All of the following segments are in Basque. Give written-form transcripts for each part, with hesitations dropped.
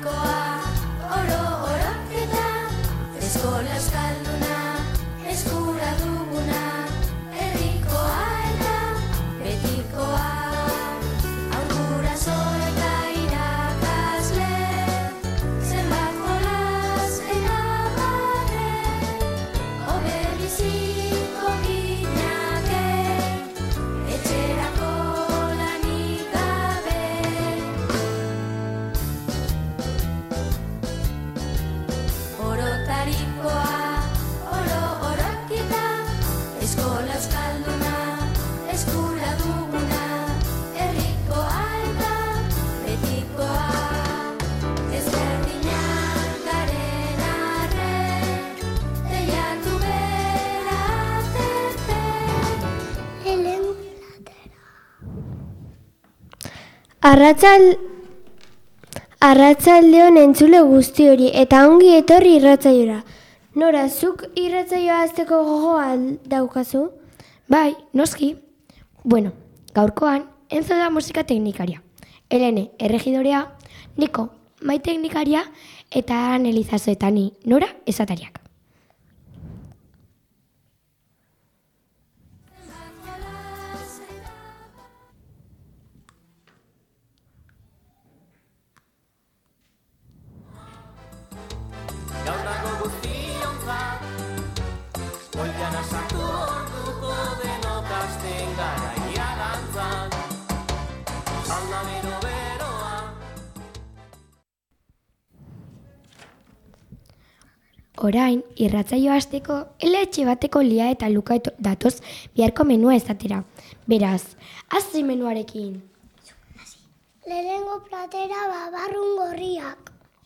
Orotarikoa, oroketa, eskola euskalduna, eskura duguna, herrikoa eta betikoa. Haur guraso eta irakasle, zenbat jolas eta barre, hobe biziko ginake, etxerako lanik gabe. Orotarikoa, oroketa, eskola euskalduna, eskura duguna, herrikoa eta betikoa. Ezberdinak garen arren, teiatu bera tete. Helen Arratsaldeon entzule guzti hori eta ongi etorri irratsaiora. Nora, zuk irratsaioa hasteko gogoa daukazu? Bai, noski. Bueno, gaurkoan, Enzo da musika teknikaria, Helene erregidorea, Niko mai teknikaria eta Aran Elizaso eta ni Nora esatariak. Gaur dago guztiontzat, goiana sartu orduko denok hasten garaia dantzan. Alda bero-beroa. Orain, irratsaioa hasteko etxe bateko Lia eta Luka datoz biharko menua esatera. Beraz, hasi menuarekin. Lehenengo platera babarrun gorriak.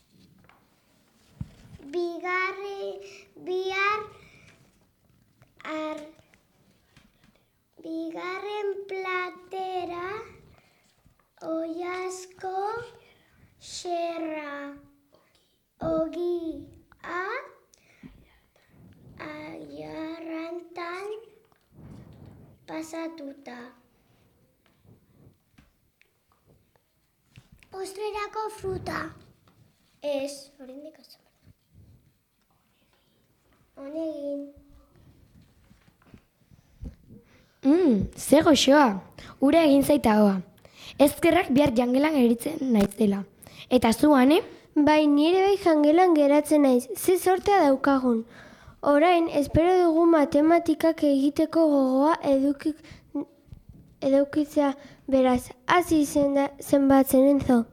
Bigarren platera oiazko xerra, ogia, aiarrantan pasatuta. Postrerako fruta. Ez, oraindik hasi. Honegin. Ze goxoa, ura egin zaita hoa. Ezkerrak bihar jangelan eritzen naizela. Eta zu, Ane? Bai, nire bai jangelan geratzen naiz, ze sortea daukagun. Orain, espero dugu matematikak egiteko gogoa edukitzea, beraz, hasi zenbatzen Enzo.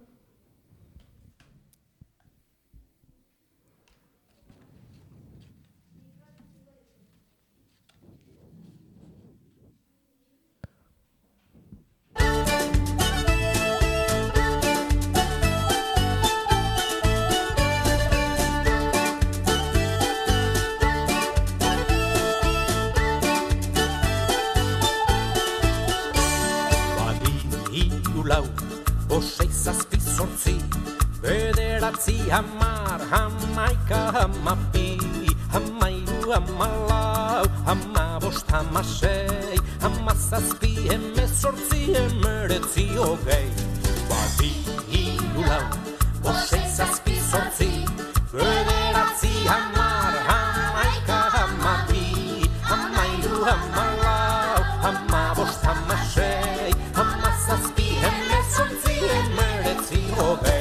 Lau, bosei zazpi zortzi, bederatzi hamar, hamaika hamabi, hamairu hamalau, hamabost hamasei, hamazazpi hemezortzi, hemeretzi hogei. Badi hiru lau, bosei zazpi zortzi, bederatzi hamar, hamaika hamabi, hamairu hamalau, hamabost hamasei, hamazazpi hemezortzi, hemeretzi hogei.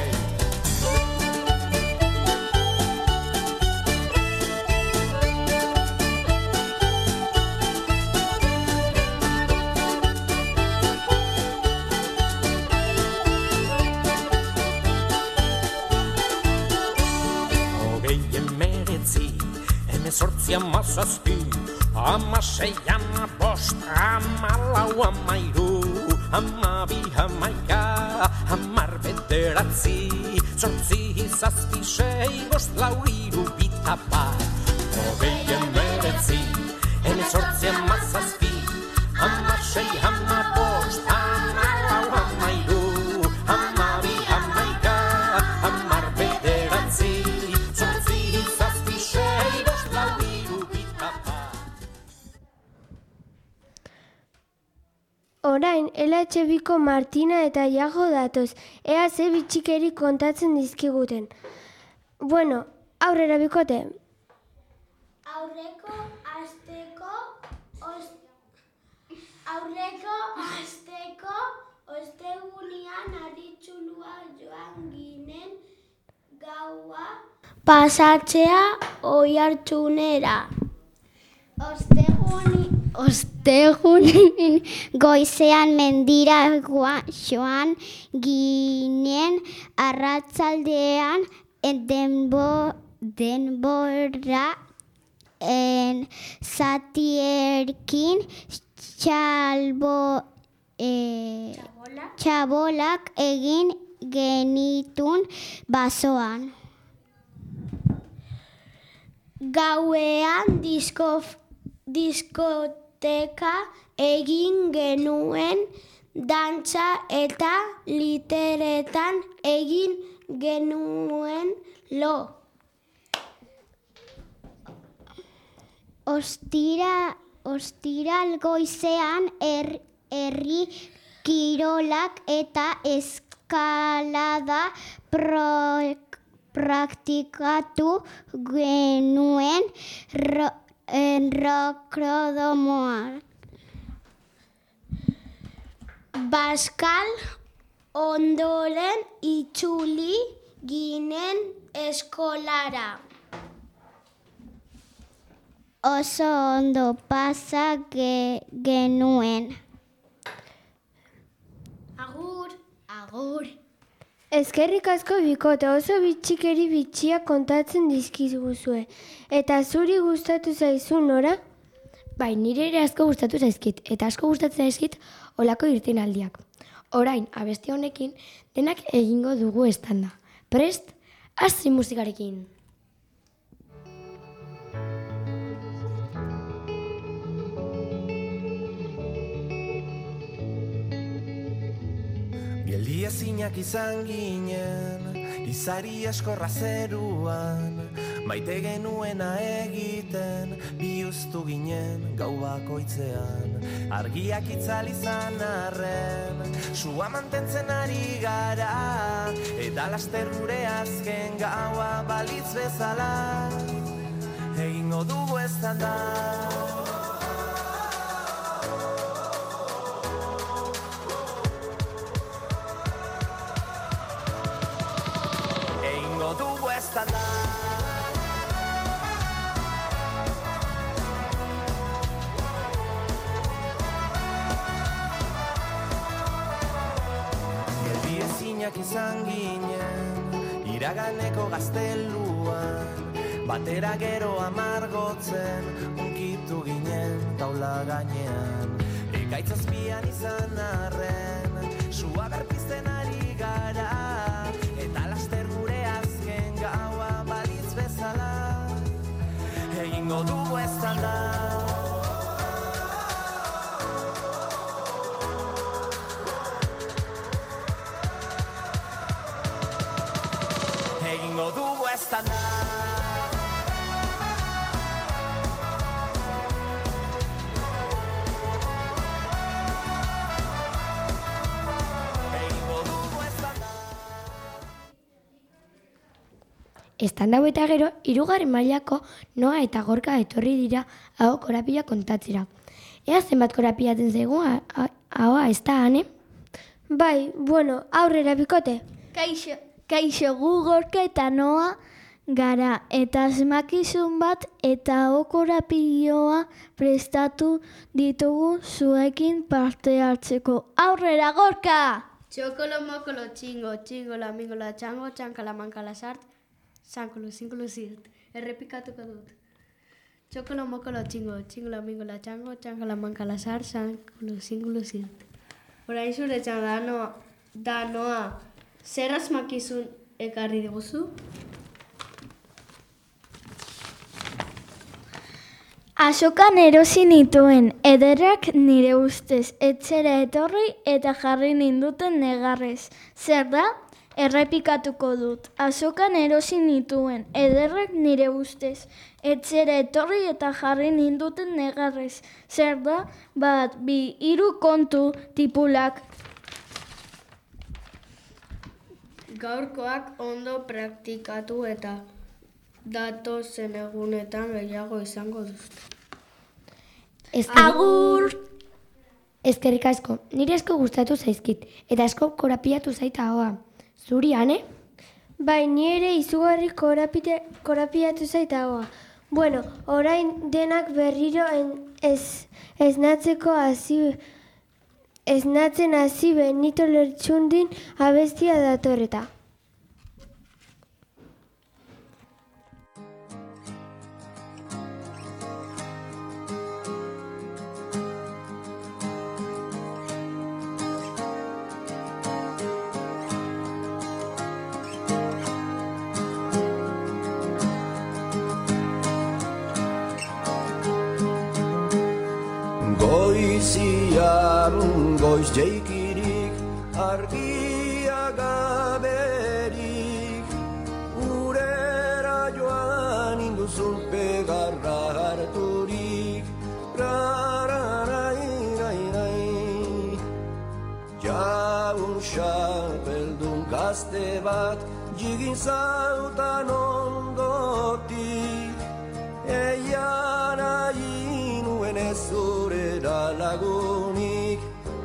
Hemezortzi hamazazpi, hamasei hamabost, hamalau hamairu, hamabi hamaika, hamar bederatzi, zortzi zazpi sei bost lau hiru bita bat. Hogei hemeretzi, hemezortzi hamazazpi, hamasei hamabost, hamalau hamairu, hamabi hamaika, hamar bederatzi, zortzi zazpi sei bost lau hiru bita bat. Orain, LH2ko Martina eta Iago datoz, ea ze bitxikeri kontatzen dizkiguten. Bueno, aurrera bikote. Aurreko asteko ostegunean Aritxulua joan ginen gaua pasatzea Oiartzunera. Ostegunin goizean mendira joan ginen arratsaldean denbora zatierkin txabolak egin genitun basoan. Gauean diskoteka egin genuen, dantza eta literetan egin genuen lo. Ostiral goizean herri kirolak eta eskalada praktikatu genuen rokrodomoan. Baskal ondoren itzuli ginen eskolara. Oso ondo pasa genuen. Agur. Eskerrik asko bikote, oso bitxikeri bitxiak kontatzen dizkizuguzue. Eta zuri gustatu zaizu, Nora? Bai, nire ere asko gustatu zaizkit, eta asko gustatzen zaizkit olako irtenaldiak. Orain, abesti honekin, denak egingo dugu estanda. Prest, hasi musikarekin! Geldi ezinak izan ginen, izari eskorra zeruan, maite genuena egiten, bihuztu ginen gau bakoitzean. Argiak itzal izan arren, sua mantentzen ari gara, eta laster gure azken gaua balitz bezala, egingo dugu estanda. Dugu estanda. Geldi ezinak izan ginen, iraganeko gazteluan, batera gero amargotzen, unkitu ginen taula gainean. Ekaitz azpian izan arren, sua berpizten ari gara, eta laster gure azken gaua balitz bezala, egingo dugu estanda. Egingo dugu estanda. Estanda hau eta gero, 3. mailako Noa eta Gorka etorri dira hau korapila kontatzera. Ea zenbat korapilatzen zaigu haua, ez da, Ane? Bai, bueno, aurrera bikote. Kaixo gu Gorka eta Noa gara, eta asmakizun bat eta hau korapilloa prestatu ditugu zuekin parte hartzeko. Aurrera, Gorka! Txokolo, mokolo, txingo, lamingola, txango, txankala, mankala, sart, zankolo, zinkolo, zirt. Errepikatuko dut. Txokolo, mokolo, txingo, lamingola, txango, txankala, mankala, sart, zankolo, zinkolo, zirt. Orain zure txan da Noa, zer asmakizun ekarri diguzu? Azokan erosi nituen, ederrak nire ustez, etxera etorri eta jarri ninduten negarrez. Zer da? Errepikatuko dut. Azokan erosi nituen, ederrak nire ustez. Etxera etorri eta jarri ninduten negarrez. Zer da? 1, 2, 3 kontu tipulak. Gaurkoak ondo praktikatu eta datozen egunetan gehiago izango duzte. Agur! Eskerrik asko, nire asko gustatu zaizkit, eta asko korapiatu zaita hoa. Zuri, Ane? Bai, ni ere izugarri korapiatu zaitagoa. Bueno, orain denak berriro esnatzen hasi Benito Lertxundin abestia datorreta. Goizian goiz jeikirik, argia gaberik, urera joan induzun pegarra harturik, rararairai. Jaun xapeldun gazte bat, jigin zautan ondotik, eian ainuen ez zurera lagunik,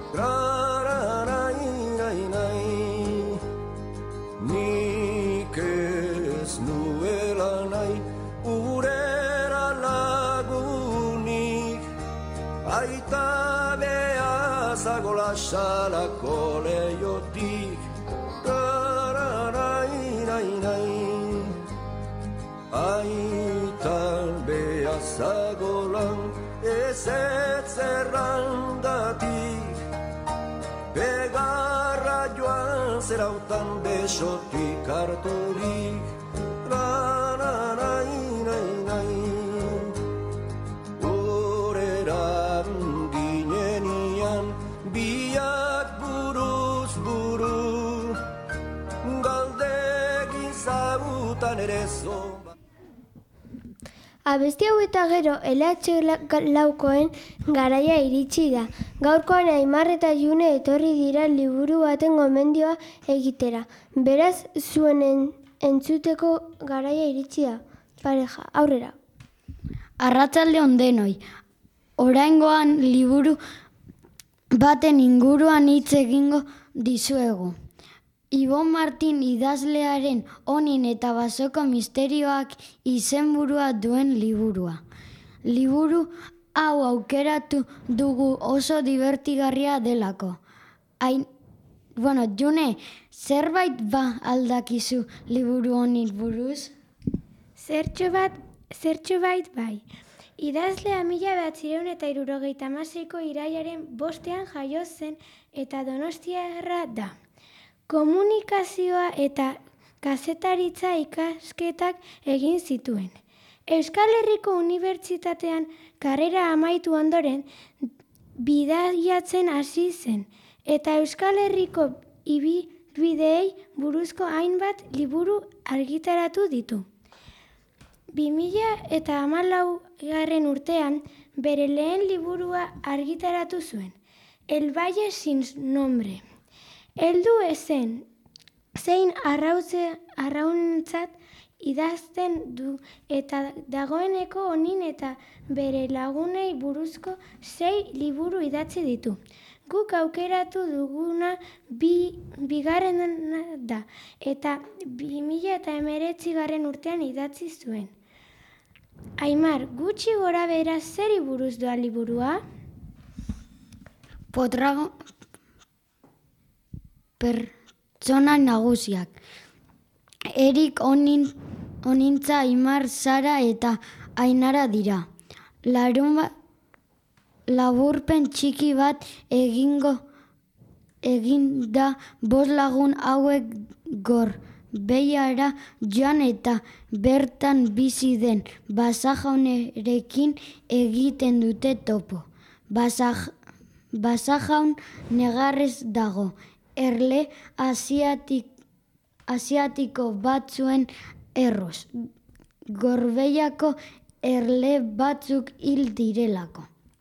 rararairai. Nik ez nuela nahi urera lagunik, aita behazago lasalako leiotik, rararairai. Aitan behazagolan ez zerrandatik, begarra joan zerautan besotik harturik, rararairai. Horeran ginenian biak buruz buru, galdegin zautan ere zon. Abesti hau eta gero LH laukoen garaia iritsi da. Gaurkoan Aimar eta June etorri dira liburu baten gomendioa egitera. Beraz, zuen entzuteko garaia iritsi da. Pareja, aurrera. Arratsalde on denoi. Oraingoan liburu baten inguruan hitz egingo dizuegu. Ibon Martin idazlearen Onin eta Basoko misterioak izenburua duen liburua. Liburu hau aukeratu dugu oso divertigarria delako. June, zerbait aldakizu liburu honi buruz? Zertxo bait bai. Idazlea 1976ko irailaren 5ean jaio zen eta donostiarra da. Komunikazioa eta kazetaritza ikasketak egin zituen. Euskal Herriko Unibertsitatean karrera amaitu ondoren bidaiatzen hasi zen eta Euskal Herriko ibilbideei buruzko hainbat liburu argitaratu ditu. 2014 urtean bere lehen liburua argitaratu zuen, El Valle sin nombre. Heldu ezen, zein arrauntzat idazten du eta dagoeneko Onin eta bere lagunei buruzko 6 liburu idatzi ditu. Guk aukeratu duguna bigarrena da eta 2019 urtean idatzi zuen. Aimar, gutxi gora bera zeri buruz doa liburua? Pertsona nagusiak. Erik, Onintza, Aimar, Sara eta Ainara dira. Laburpen txiki bat eginda 5 lagun hauek Gorbeiara joan eta bertan bizi den Basajaunerekin egiten dute topo. Basajaun negarrez dago. Erle asiatiko batzuen erroz. Gorbeiako erle batzuk hil direlako.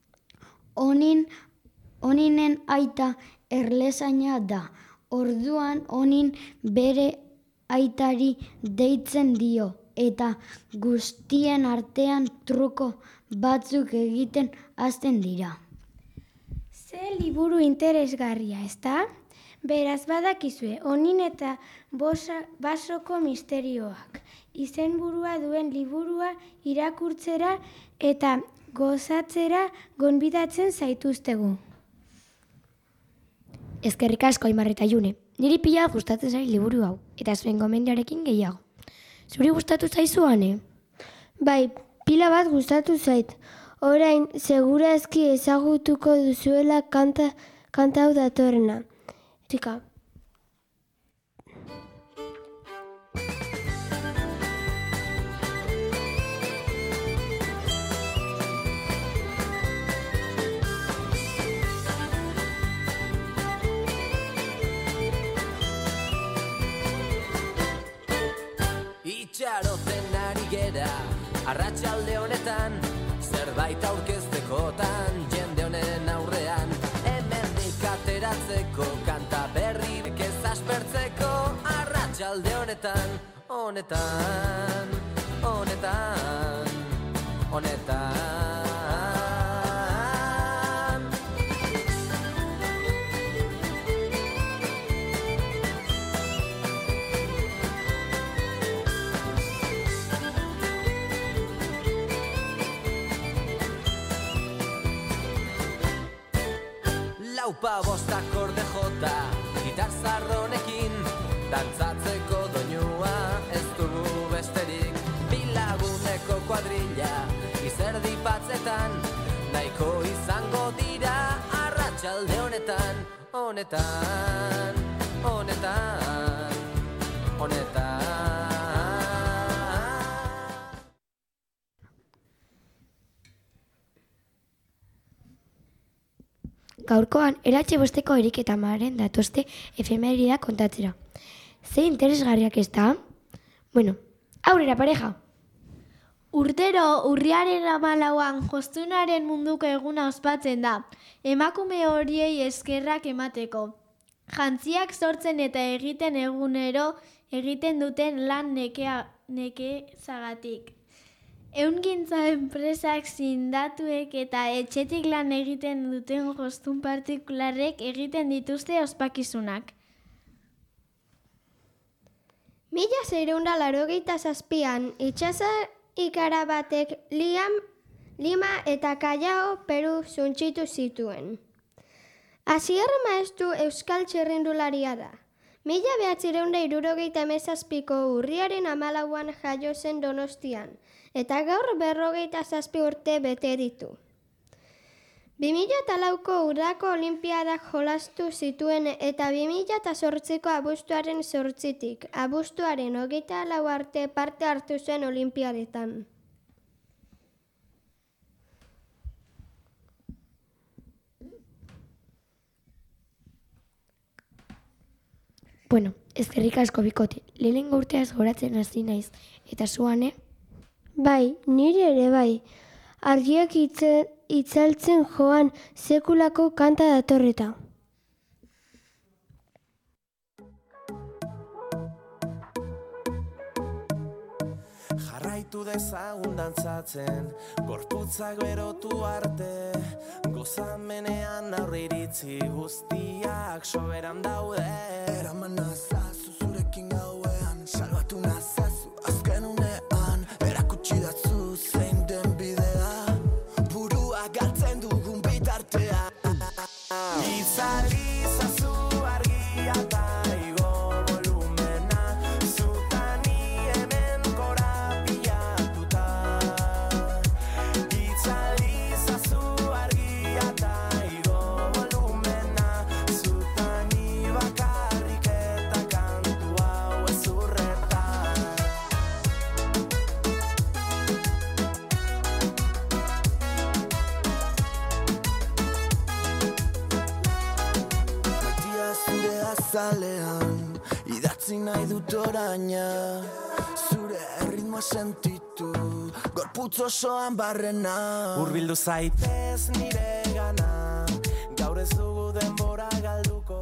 Oninen aita erlezaina da. Orduan onin bere aitari deitzen dio eta guztien artean truko batzuk egiten hasten dira. Ze liburu interesgarria, ezta? Beraz badakizue, onin eta basoko misterioak. Izenburua duen liburua irakurtzera eta gozatzera gonbidatzen zaituztegu. Eskerrik asko Aimar eta June. Niri pila gustatzen zait liburu hau, eta zuen gomendioarekin gehiago. Zuri gustatu zaizu, Ane? Bai, pila bat gustatu zait. Orain, segurazki ezagutuko duzuela kanta hau datorrena. Tika. Itxaroten ari gera, arratsalde honetan, zerbait aurkeztekotan, jende honen aurrean, hemendik ateratzeko, kanta berrik ez aspertzeko, arratsalde honetan, honetan. Laupa bost akorde jota, gitar zarronekin, dantzatzeko doinua ez dugu besterik. Bilaguneko kuadrilla, izerdi batzetan, nahiko izango dira arratsalde honetan. Gaurkoan, eratxe bosteko Erik eta Maren datozte efemerida kontatzera. Ze interesgarriak ez da? Bueno, aurrera pareja! Urtero, urriaren 14an jostunaren munduko eguna ospatzen da, emakume horiei eskerrak emateko. Jantziak sortzen eta egiten egunero egiten duten lan nekezagatik. Ehungintza enpresak, sindatuek eta etxetik lan egiten duten jostun partikularrek egiten dituzte ospakizunak. 1987an itsasa ikara batek Lima eta Callao, Peru suntsitu zituen. Asier Maeztu euskal txirrindularia da. 1977ko urriaren 14an jaio zen Donostian, eta gaur 57 urte bete ditu. 2004ko udako olinpiadak jolastu zituen eta 2008ko abuztuaren 8tik abuztuaren 24 arte parte hartu zuen olinpiadetan. Bueno, eskerrik asko bikote, lehenengo urteaz goratzen hasi naiz, eta zuane? Bai, nire ere bai, argiak itzaltzen joan sekulako kanta datorreta. Jarraitu dezagun dantzatzen, gorputzak berotu arte, gozamenean aurre iritzi guztiak soberan daude. Eraman nazazu zurekin gauean, salbatu nazazu azken unean, erakutsi datzu zein den bidea, burua galtzen dugun bitartea. Itzali zazu argia eta igo volumena, zutani hemen korapiatuta. Itzali zazu argia eta igo volumena, zutani bakarrik eta utzi nahi dut oraina, zure erritmoa sentitu, gorputz osoan barrena. Hurbildu zaitez nire gana, gaur ez dugu denbora galduko.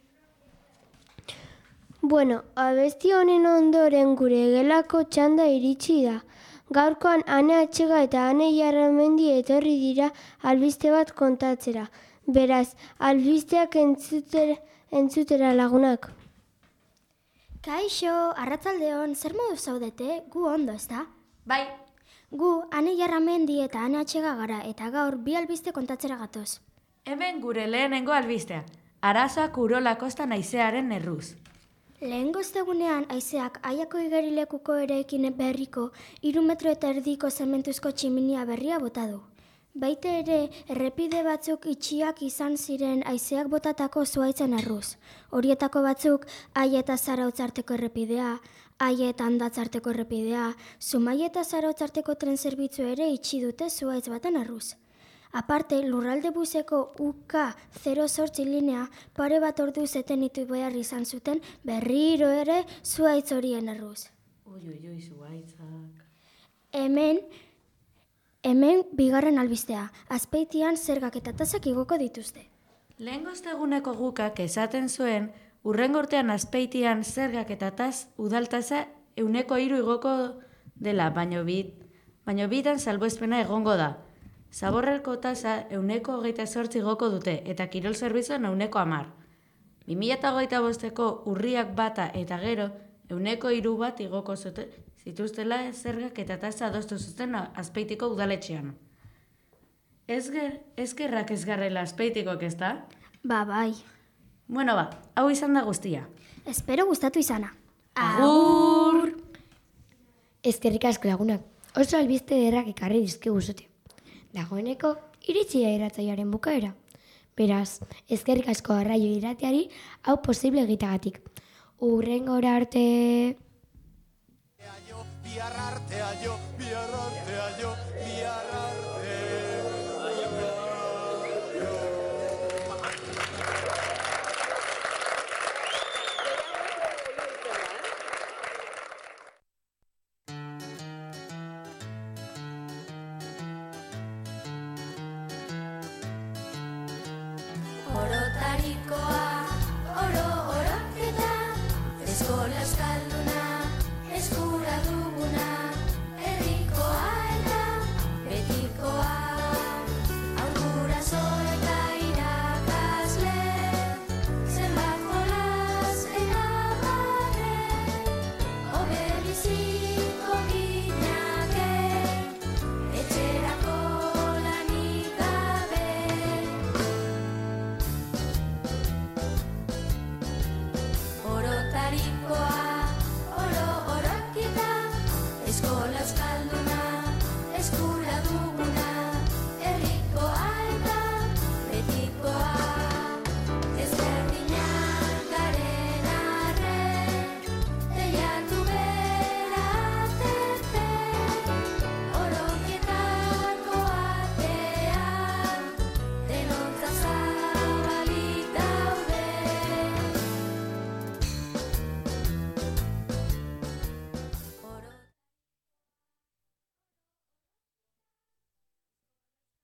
Bueno, abesti honen ondoren gure gelako txanda iritsi da. Gaurkoan Ane Atxega eta Ane Jarramendi etorri dira albiste bat kontatzera. Beraz, albisteak entzutera lagunak. Kaixo, arratsaldeon, zer modu zaudete? Gu ondo, ezta? Bai. Gu Ane Jarramendi eta Ane Atxega gara eta gaur bi albiste kontatzera gatoz. Hemen gure lehenengo albistea. Arazoak Urola Kostan haizearen erruz. Lehengo ostegunean haizeak Aiako igerilekuko eraikin berriko 3 metro eta erdiko zementuzko tximinia berria bota du. Baita ere, errepide batzuk itxiak izan ziren haizeak botatako zuhaitzen erruz. Horietako batzuk Aia eta Zarautz arteko errepidea, Aia eta Andatz arteko errepidea, Zumaia eta Zarautz arteko tren zerbitzu ere itxi dute zuhaitz baten erruz. Aparte, lurralde buseko UK08 linea pare bat ordu etenitu behar izan zuten berriro ere zuhaitz horien erruz. Ui, zuhaitzak. Hemen bigarren albistea, Azpeitian zergak eta tasak igoko dituzte. Lehengo osteguneko gukak esaten zuen, hurrengo urtean Azpeitian zergak eta udaltasa 3% igoko dela, baino bitan salbuespena egongo da. Zaborreko tasa 28% igoko dute eta kirol zerbitzuan 10%. 2025ko urriak bata eta gero 3% igoko zituztela zergak eta tasa adostu zuten Azpeitiko udaletxean. Ezkerrak ez garrela Azpeitikok, ezta? Ba, bai. Bueno, hau izan da guztia. Espero gustatu izana. Agur! Eskerrik asko lagunak, oso albiste ederrak ekarri dizkigu zute. Dagoeneko, iritsi da irratzaiaren bukaera. Beraz, eskerrik asko Arraio Irratiari hau posible egiteagatik. Hurrengora arte... Bihar artea jo, bihar artea jo, bihar artea.